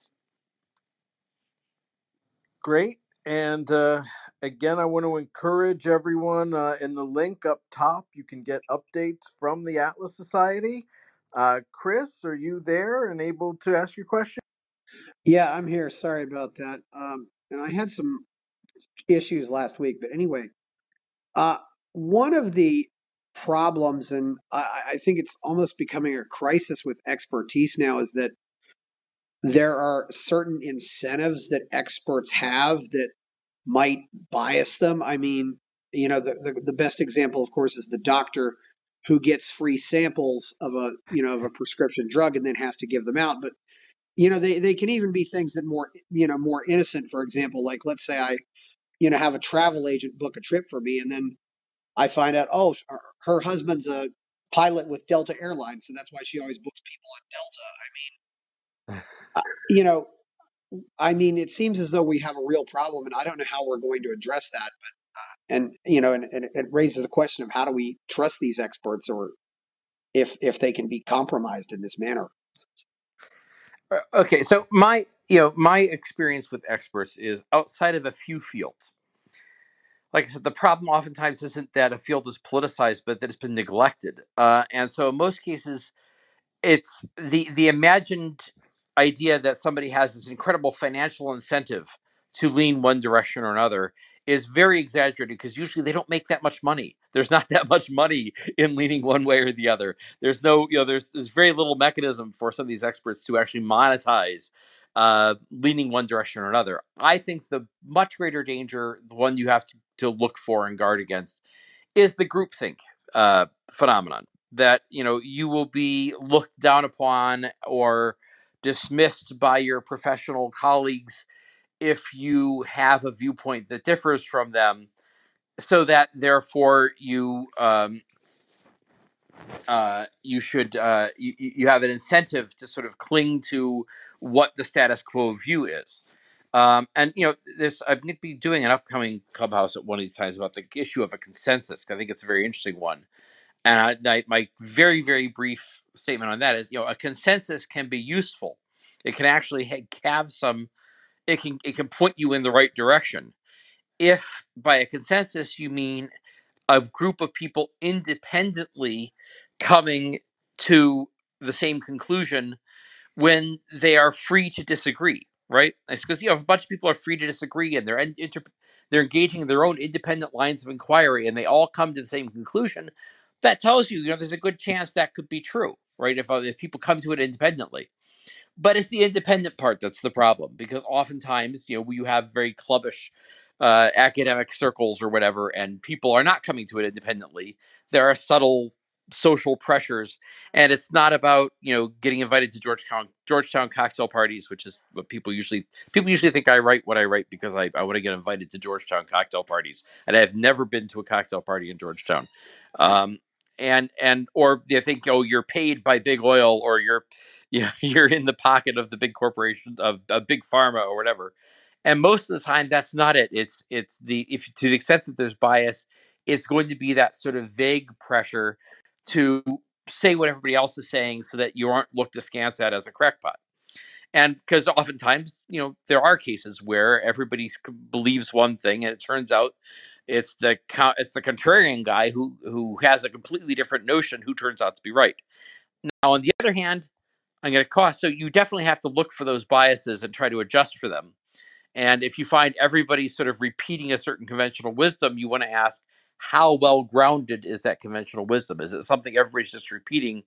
Great. And again, I want to encourage everyone in the link up top. You can get updates from the Atlas Society. Chris, are you there and able to ask your question? Yeah, I'm here. Sorry about that. And I had some issues last week, but anyway, uh, one of the problems, and I think it's almost becoming a crisis with expertise now, is that there are certain incentives that experts have that might bias them. I mean, the best example, of course, is the doctor who gets free samples of a prescription drug and then has to give them out. But they can even be things that more innocent. For example, like let's say I have a travel agent book a trip for me, and then I find out, oh, her husband's a pilot with Delta Airlines, so that's why she always books people on Delta. I mean, it seems as though we have a real problem, and I don't know how we're going to address that. And it raises the question of how do we trust these experts, or if they can be compromised in this manner. Okay, so my experience with experts is outside of a few fields. Like I said, the problem oftentimes isn't that a field is politicized, but that it's been neglected. And so in most cases, it's the imagined idea that somebody has this incredible financial incentive to lean one direction or another is very exaggerated, because usually they don't make that much money. There's not that much money in leaning one way or the other. There's no, there's very little mechanism for some of these experts to actually monetize leaning one direction or another. I think the much greater danger, the one you have to look for and guard against, is the groupthink phenomenon, that you will be looked down upon or dismissed by your professional colleagues if you have a viewpoint that differs from them, so that therefore you have an incentive to sort of cling to what the status quo view is. And this I'm going to be doing an upcoming Clubhouse at one of these times about the issue of a consensus. I think it's a very interesting one. And my very, very brief statement on that is, a consensus can be useful. It can actually have some. It can point you in the right direction. If by a consensus you mean a group of people independently coming to the same conclusion when they are free to disagree. right? It's because if a bunch of people are free to disagree and they're engaging in their own independent lines of inquiry and they all come to the same conclusion, that tells you, there's a good chance that could be true, right? If people come to it independently. But it's the independent part that's the problem, because oftentimes, you have very clubbish academic circles or whatever, and people are not coming to it independently. There are subtle social pressures, and it's not about getting invited to Georgetown cocktail parties, which is what people usually think I write what I write because I want to get invited to Georgetown cocktail parties, and I have never been to a cocktail party in Georgetown. Um, and or they think, oh, you're paid by big oil, or you're in the pocket of the big corporation of big pharma or whatever. And most of the time that's not it. It's the if to the extent that there's bias, it's going to be that sort of vague pressure to say what everybody else is saying so that you aren't looked askance at as a crackpot. And because oftentimes, there are cases where everybody believes one thing, and it turns out it's the contrarian guy who has a completely different notion who turns out to be right. Now, on the other hand, I'm going to cost. So you definitely have to look for those biases and try to adjust for them. And if you find everybody sort of repeating a certain conventional wisdom, you want to ask, how well grounded is that conventional wisdom? Is it something everybody's just repeating?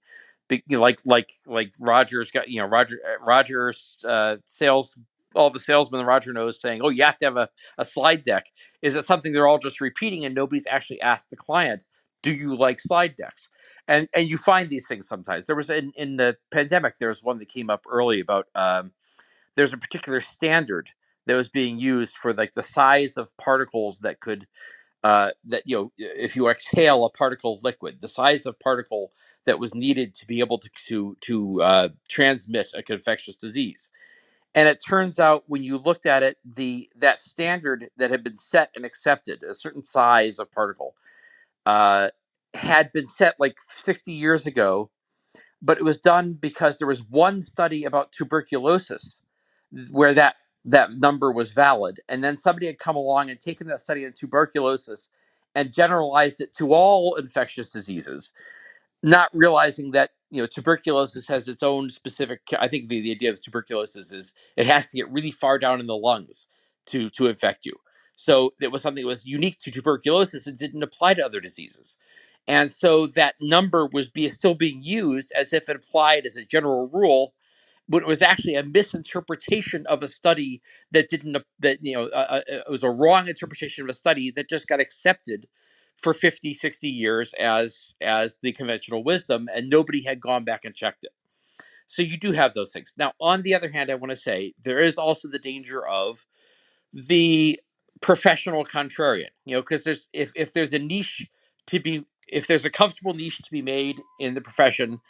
Like Roger's got, Roger's sales, all the salesmen Roger knows saying, oh, you have to have a slide deck. Is it something they're all just repeating and nobody's actually asked the client, do you like slide decks? And you find these things sometimes. There was in the pandemic, there was one that came up early about there's a particular standard that was being used for like the size of particles that could that if you exhale a particle of liquid, the size of particle that was needed to be able to transmit a infectious disease. And it turns out when you looked at it, that standard that had been set and accepted, a certain size of particle, uh, had been set like 60 years ago, but it was done because there was one study about tuberculosis where that number was valid, and then somebody had come along and taken that study on tuberculosis and generalized it to all infectious diseases, not realizing that tuberculosis has its own specific. I think the idea of tuberculosis is it has to get really far down in the lungs to infect you. So it was something that was unique to tuberculosis. It didn't apply to other diseases. And so that number was still being used as if it applied as a general rule, but it was actually a misinterpretation of a study that didn't that it was a wrong interpretation of a study that just got accepted for 50, 60 years as the conventional wisdom, and nobody had gone back and checked it. So you do have those things. Now, on the other hand, I want to say there is also the danger of the professional contrarian, because if there's a niche to be, if there's a comfortable niche to be made in the profession,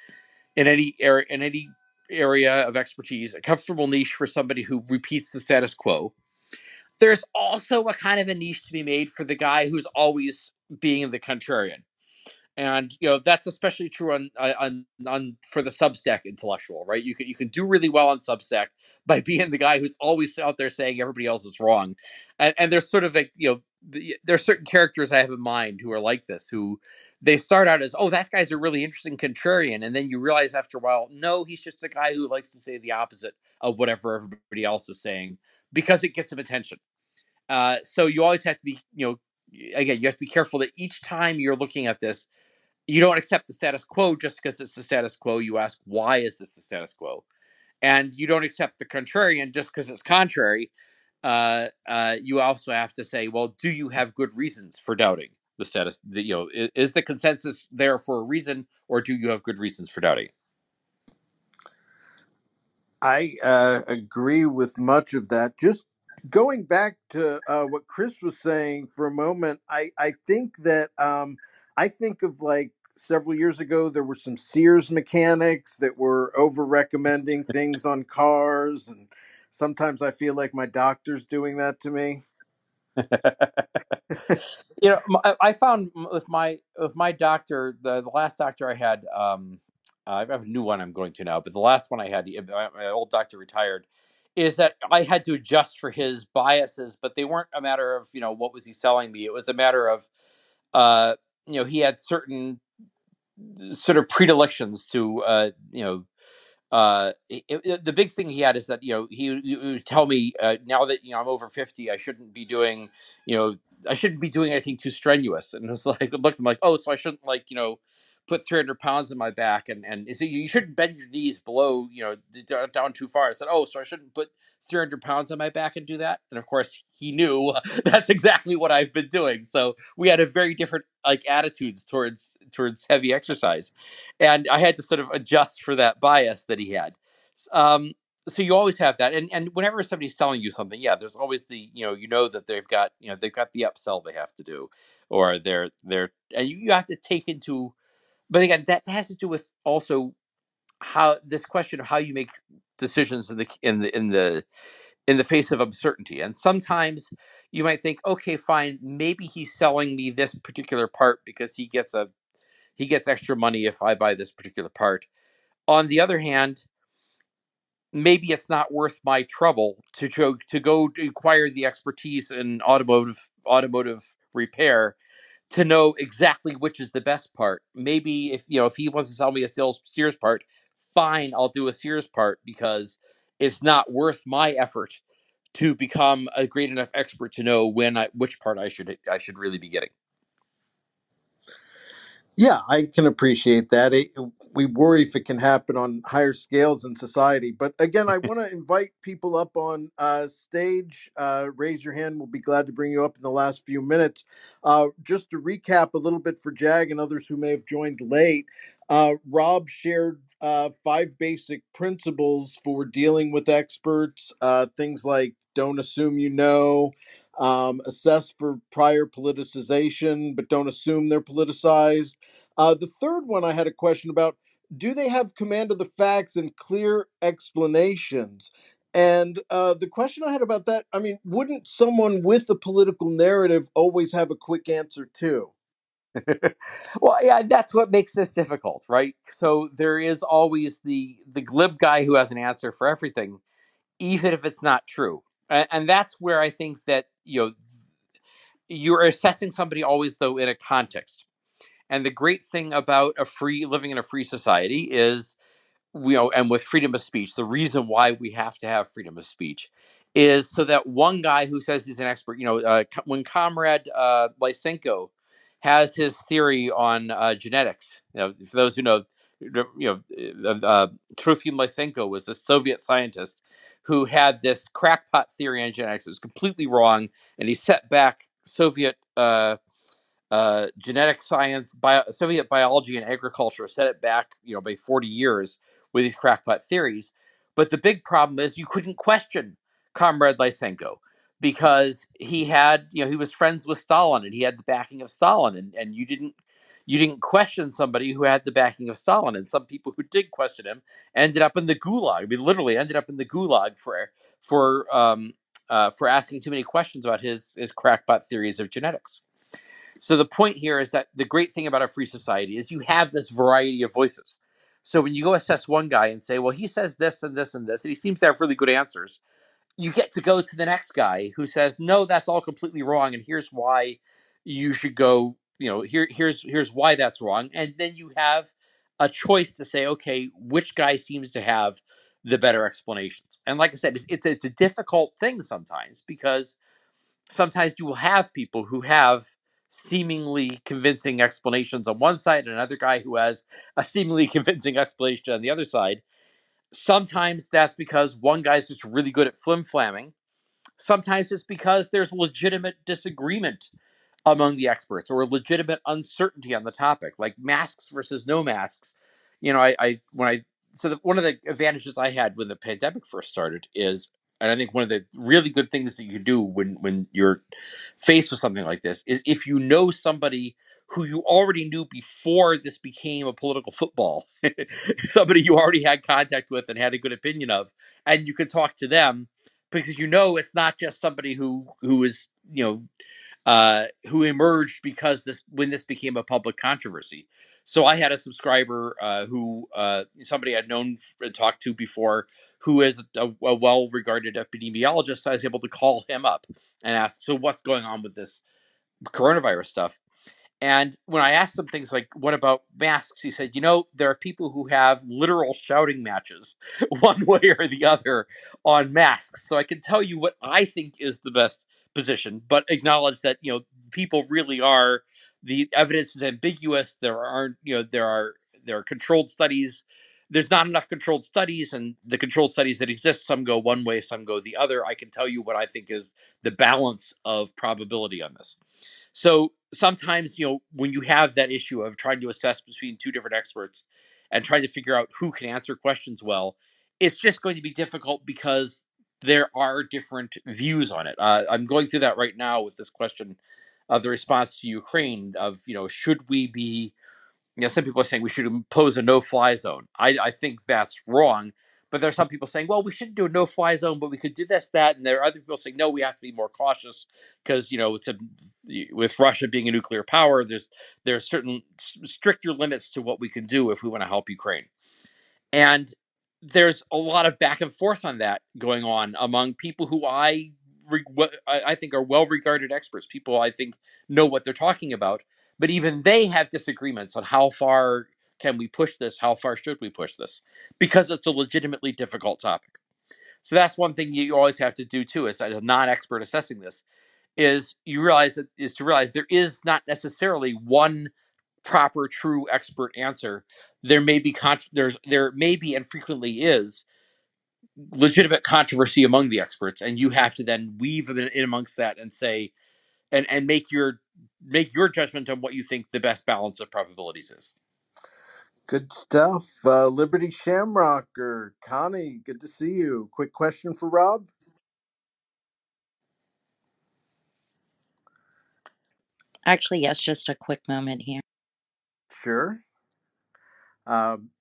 in any area of expertise, a comfortable niche for somebody who repeats the status quo. There's also a kind of a niche to be made for the guy who's always being the contrarian. And that's especially true on for the Substack intellectual, right? You can do really well on Substack by being the guy who's always out there saying everybody else is wrong. And there's sort of there's certain characters I have in mind who are like this, who they start out as, oh, that guy's a really interesting contrarian, and then you realize after a while, no, he's just a guy who likes to say the opposite of whatever everybody else is saying because it gets some attention. So you always have to be, again, you have to be careful that each time you're looking at this, you don't accept the status quo just because it's the status quo. You ask, why is this the status quo? And you don't accept the contrarian just because it's contrary. You also have to say, well, do you have good reasons for doubting the status? Is the consensus there for a reason, or do you have good reasons for doubting? I agree with much of that. Just going back to what Chris was saying for a moment, I think that I think of like several years ago, there were some Sears mechanics that were over recommending things on cars. And sometimes I feel like my doctor's doing that to me. I found with my doctor, the last doctor I had, I have a new one I'm going to now, but the last one I had, my old doctor retired, is that I had to adjust for his biases, but they weren't a matter of what was he selling me. It was a matter of he had certain sort of predilections to the big thing he had is that he would tell me, now that I'm over 50, I shouldn't be doing you know I shouldn't be doing anything too strenuous. And it was like, it looked at him like, oh, so I shouldn't, like, put 300 pounds in my back, and so you shouldn't bend your knees below, down too far. I said, oh, so I shouldn't put 300 pounds on my back and do that. And of course he knew that's exactly what I've been doing. So we had a very different, like, attitudes towards heavy exercise, and I had to sort of adjust for that bias that he had. Um, so you always have that, and whenever somebody's selling you something, yeah, there's always the that they've got the upsell they have to do, or they're and you have to take into. But again, that has to do with also how this question of how you make decisions in the face of uncertainty. And sometimes you might think, okay, fine, maybe he's selling me this particular part because he gets extra money if I buy this particular part. On the other hand, maybe it's not worth my trouble to go to acquire the expertise in automotive repair to know exactly which is the best part. Maybe if he wants to sell me a Sears part, fine, I'll do a Sears part because it's not worth my effort to become a great enough expert to know which part I should really be getting. Yeah, I can appreciate that. We worry if it can happen on higher scales in society. But again, I want to invite people up on stage. Raise your hand. We'll be glad to bring you up in the last few minutes. Just to recap a little bit for Jag and others who may have joined late, Rob shared 5 basic principles for dealing with experts. Things like don't assume you know. Assess for prior politicization, but don't assume they're politicized. The third one I had a question about: do they have command of the facts and clear explanations? And the question I had about that, I mean, wouldn't someone with a political narrative always have a quick answer too? Well, yeah, that's what makes this difficult, right? So there is always the glib guy who has an answer for everything, even if it's not true. And that's where I think that you're assessing somebody always, though, in a context. And the great thing about living in a free society is, and with freedom of speech, the reason why we have to have freedom of speech is so that one guy who says he's an expert, when Comrade Lysenko has his theory on genetics, for those who know, Trofim Lysenko was a Soviet scientist who had this crackpot theory on genetics. It was completely wrong, and he set back Soviet genetic science, Soviet biology and agriculture, set it back, by 40 years with these crackpot theories. But the big problem is you couldn't question Comrade Lysenko because he was friends with Stalin and he had the backing of Stalin, and you didn't question somebody who had the backing of Stalin. And some people who did question him ended up in the gulag. I mean, literally ended up in the gulag for asking too many questions about his crackpot theories of genetics. So the point here is that the great thing about a free society is you have this variety of voices. So when you go assess one guy and say, well, he says this and this and this, and he seems to have really good answers, you get to go to the next guy who says, no, that's all completely wrong, and here's why you should go. Here's why that's wrong, and then you have a choice to say, okay, which guy seems to have the better explanations. And like I said, it's a difficult thing sometimes because sometimes you will have people who have seemingly convincing explanations on one side and another guy who has a seemingly convincing explanation on the other side. Sometimes that's because one guy's just really good at flim-flamming. Sometimes it's because there's legitimate disagreement among the experts or legitimate uncertainty on the topic, like masks versus no masks. I when I so one of the advantages I had when the pandemic first started is, and I think one of the really good things that you can do when you're faced with something like this is if you know somebody who you already knew before this became a political football, somebody you already had contact with and had a good opinion of, and you can talk to them because it's not just somebody who is who emerged because when this became a public controversy. So I had a subscriber who somebody I'd known and talked to before, who is a well-regarded epidemiologist. I was able to call him up and ask, so what's going on with this coronavirus stuff? And when I asked him things like, what about masks? He said, there are people who have literal shouting matches, one way or the other, on masks. So I can tell you what I think is the best position, but acknowledge that, people really are, the evidence is ambiguous. There are controlled studies. There's not enough controlled studies, and the controlled studies that exist, some go one way, some go the other. I can tell you what I think is the balance of probability on this. So sometimes, when you have that issue of trying to assess between two different experts and trying to figure out who can answer questions well, it's just going to be difficult because there are different views on it. I'm going through that right now with this question of the response to Ukraine of, should we be, some people are saying we should impose a no-fly zone. I think that's wrong. But there are some people saying, well, we shouldn't do a no-fly zone, but we could do this, that, and there are other people saying, no, we have to be more cautious because with Russia being a nuclear power, there are certain stricter limits to what we can do if we want to help Ukraine. And there's a lot of back and forth on that going on among people who I think are well-regarded experts. People I think know what they're talking about, but even they have disagreements on how far can we push this, how far should we push this, because it's a legitimately difficult topic. So that's one thing you always have to do too, as a non-expert assessing this, is to realize there is not necessarily one proper, true expert answer. There may be there may be and frequently is legitimate controversy among the experts, and you have to then weave in amongst that and say and make your judgment on what you think the best balance of probabilities is. Good stuff. Liberty Shamrock or Connie, good to see you. Quick question for Rob. Actually, yes, just a quick moment here. Sure. Um,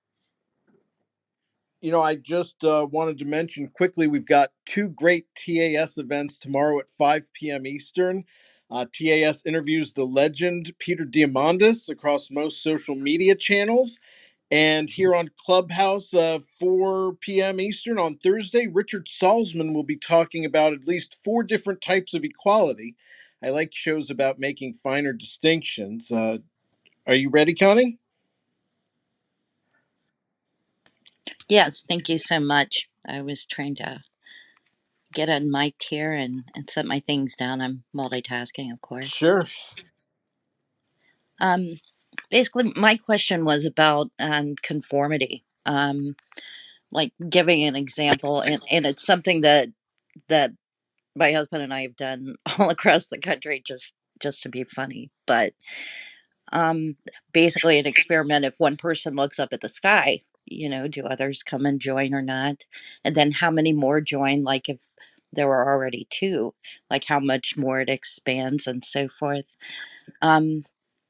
I just wanted to mention quickly we've got two great TAS events tomorrow at 5 p.m. Eastern. TAS interviews the legend Peter Diamandis across most social media channels. And here on Clubhouse, 4 p.m. Eastern on Thursday, Richard Salzman will be talking about at least 4 different types of equality. I like shows about making finer distinctions. Are you ready, Connie? Yes, thank you so much. I was trying to get unmiked here and set my things down. I'm multitasking, of course. Sure. Um, Basically, my question was about conformity. Like giving an example, and it's something that my husband and I have done all across the country just to be funny. But um, basically, an experiment. If one person looks up at the sky, do others come and join or not? And then how many more join? Like if there were already two, like how much more it expands and so forth. Um,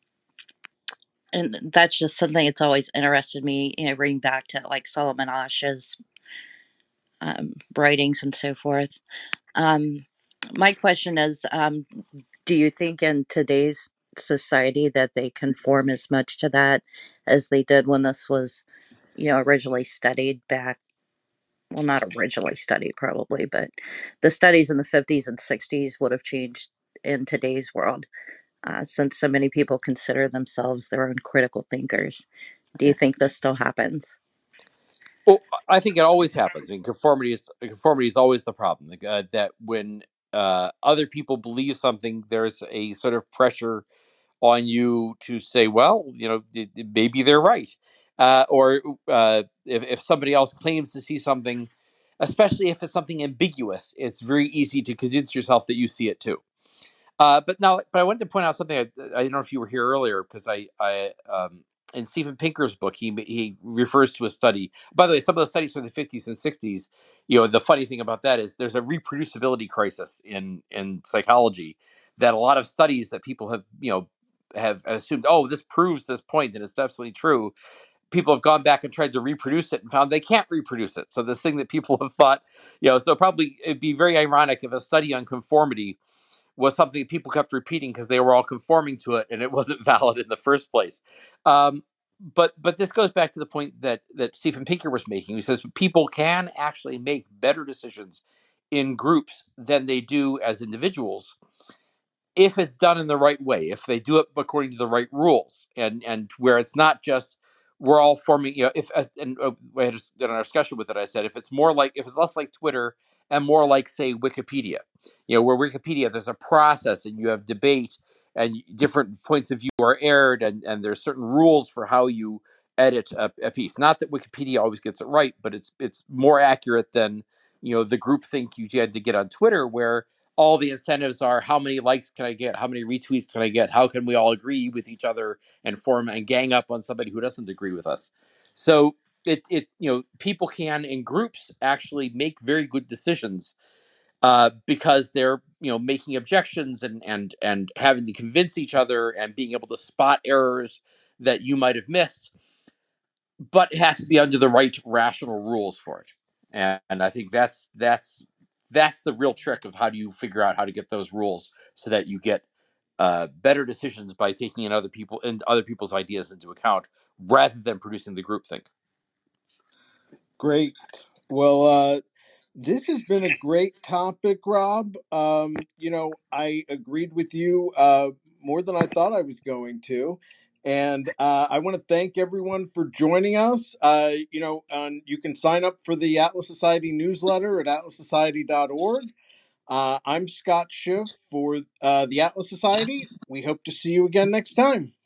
and that's just something that's always interested me. Reading back to like Solomon Asch's writings and so forth. Um, my question is, do you think in today's society that they conform as much to that as they did when this was, originally studied back? Well, not originally studied probably, but the studies in the 50s and 60s would have changed in today's world, since so many people consider themselves their own critical thinkers. Do you think this still happens? Well, I think it always happens. I mean, conformity is always the problem. That when other people believe something, there's a sort of pressure on you to say, well, maybe they're right, or if somebody else claims to see something, especially if it's something ambiguous, it's very easy to convince yourself that you see it too. But I wanted to point out something. I don't know if you were here earlier because in Steven Pinker's book, he refers to a study. By the way, some of the studies from the 50s and 60s, the funny thing about that is there's a reproducibility crisis in psychology, that a lot of studies that people have assumed, oh, this proves this point and it's definitely true. People have gone back and tried to reproduce it and found they can't reproduce it. So this thing that people have thought, so probably it'd be very ironic if a study on conformity was something that people kept repeating because they were all conforming to it and it wasn't valid in the first place. But this goes back to the point that Stephen Pinker was making. He says people can actually make better decisions in groups than they do as individuals if it's done in the right way, if they do it according to the right rules, and where it's not just we're all forming, if and we had in our discussion with it, I said if it's less like Twitter and more like, say, Wikipedia, where Wikipedia there's a process and you have debate and different points of view are aired, and there's certain rules for how you edit a piece. Not that Wikipedia always gets it right, but it's more accurate than the groupthink you had to get on Twitter, where all the incentives are how many likes can I get, how many retweets can I get, how can we all agree with each other and form and gang up on somebody who doesn't agree with us. So people can in groups actually make very good decisions because they're making objections and having to convince each other and being able to spot errors that you might have missed, but it has to be under the right rational rules for it. And I think that's the real trick of how do you figure out how to get those rules so that you get better decisions by taking in other people's ideas into account rather than producing the groupthink. Great. Well, this has been a great topic, Rob. I agreed with you more than I thought I was going to. And I want to thank everyone for joining us. You can sign up for the Atlas Society newsletter at atlassociety.org. I'm Scott Schiff for the Atlas Society. We hope to see you again next time.